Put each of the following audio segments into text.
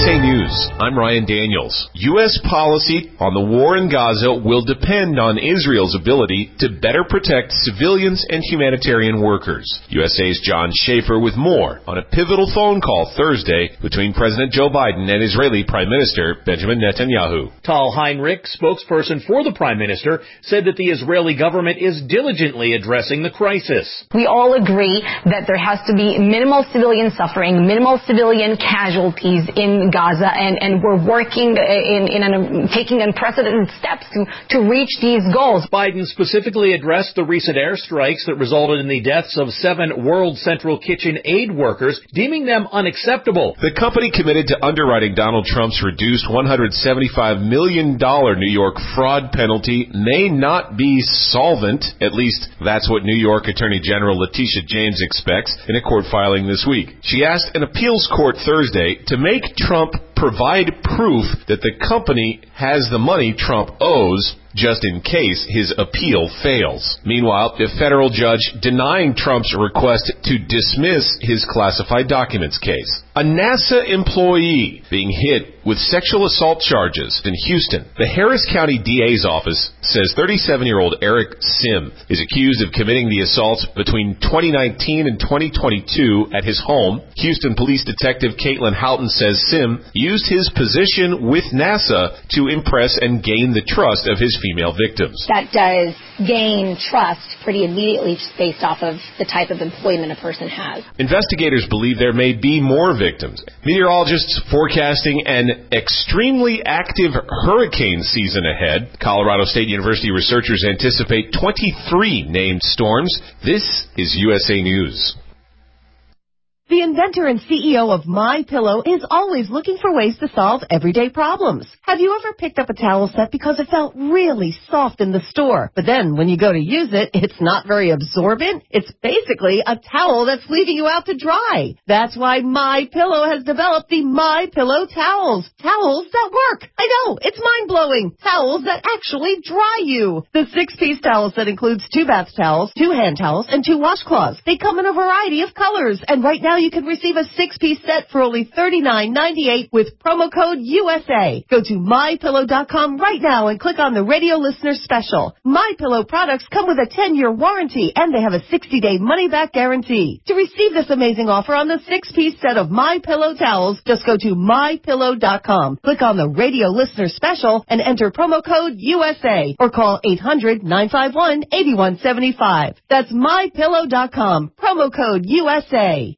USA News, I'm Ryan Daniels. U.S. policy on the war in Gaza will depend on Israel's ability to better protect civilians and humanitarian workers. USA's John Schaefer with more on a pivotal phone call Thursday between President Joe Biden and Israeli Prime Minister Benjamin Netanyahu. Tal Heinrich, spokesperson for the Prime Minister, said that the Israeli government is diligently addressing the crisis. We all agree that there has to be minimal civilian suffering, minimal civilian casualties in Gaza, and we're working taking unprecedented steps to reach these goals. Biden specifically addressed the recent airstrikes that resulted in the deaths of 7 World Central Kitchen aid workers, deeming them unacceptable. The company committed to underwriting Donald Trump's reduced $175 million New York fraud penalty may not be solvent. At least that's what New York Attorney General Letitia James expects in a court filing this week. She asked an appeals court Thursday to make Trump provide proof that the company has the money Trump owes, just in case his appeal fails. Meanwhile, a federal judge denying Trump's request to dismiss his classified documents case. A NASA employee being hit with sexual assault charges in Houston. The Harris County DA's office says 37-year-old Eric Sim is accused of committing the assaults between 2019 and 2022 at his home. Houston Police Detective Caitlin Houghton says Sim used his position with NASA to impress and gain the trust of his female victims. That does gain trust pretty immediately just based off of the type of employment a person has. Investigators believe there may be more victims. Meteorologists forecasting an extremely active hurricane season ahead. Colorado State University researchers anticipate 23 named storms. This is USA News. The inventor and CEO of MyPillow is always looking for ways to solve everyday problems. Have you ever picked up a towel set because it felt really soft in the store, but then when you go to use it, it's not very absorbent? It's basically a towel that's leaving you out to dry. That's why MyPillow has developed the MyPillow towels. Towels that work. I know, it's mind-blowing. Towels that actually dry you. The 6-piece towel set includes 2 bath towels, 2 hand towels, and 2 washcloths. They come in a variety of colors, and right now you can receive a 6-piece set for only $39.98 with promo code USA. Go to MyPillow.com right now and click on the radio listener special. MyPillow products come with a 10-year warranty, and they have a 60-day money-back guarantee. To receive this amazing offer on the 6-piece set of MyPillow towels, just go to MyPillow.com. Click on the radio listener special and enter promo code USA or call 800-951-8175. That's MyPillow.com. Promo code USA.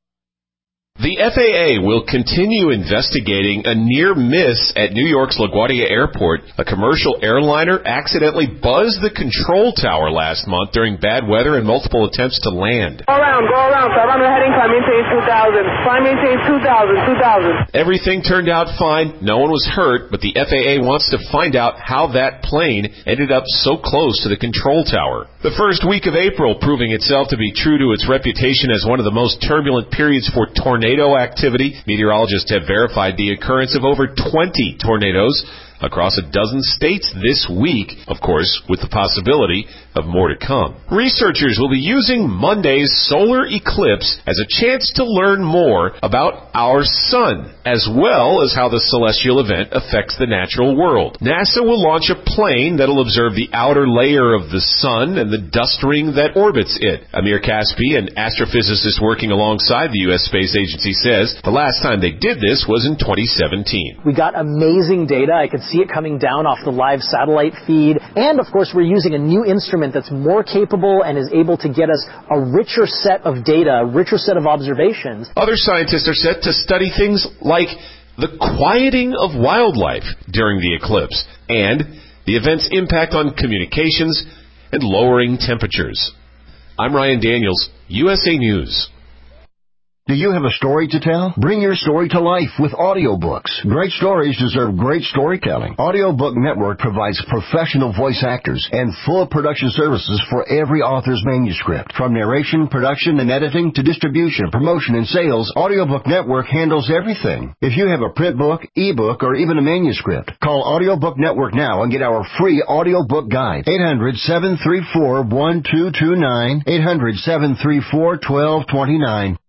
The FAA will continue investigating a near miss at New York's LaGuardia Airport. A commercial airliner accidentally buzzed the control tower last month during bad weather and multiple attempts to land. Go around. Surround the heading, climb maintain 2000. Climb maintain 2000. Everything turned out fine. No one was hurt, but the FAA wants to find out how that plane ended up so close to the control tower. The first week of April proving itself to be true to its reputation as one of the most turbulent periods for tornado activity. Meteorologists have verified the occurrence of over 20 tornadoes across a dozen states this week, of course, with the possibility of more to come. Researchers will be using Monday's solar eclipse as a chance to learn more about our sun, as well as how the celestial event affects the natural world. NASA will launch a plane that'll observe the outer layer of the sun and the dust ring that orbits it. Amir Kaspi, an astrophysicist working alongside the U.S. Space Agency, says the last time they did this was in 2017. We got amazing data. I could see it coming down off the live satellite feed. And, of course, we're using a new instrument that's more capable and is able to get us a richer set of data, a richer set of observations. Other scientists are set to study things like the quieting of wildlife during the eclipse and the event's impact on communications and lowering temperatures. I'm Ryan Daniels, USA News. Do you have a story to tell? Bring your story to life with audiobooks. Great stories deserve great storytelling. Audiobook Network provides professional voice actors and full production services for every author's manuscript. From narration, production, and editing to distribution, promotion, and sales, Audiobook Network handles everything. If you have a print book, ebook, or even a manuscript, call Audiobook Network now and get our free audiobook guide. 800-734-1229, 800-734-1229.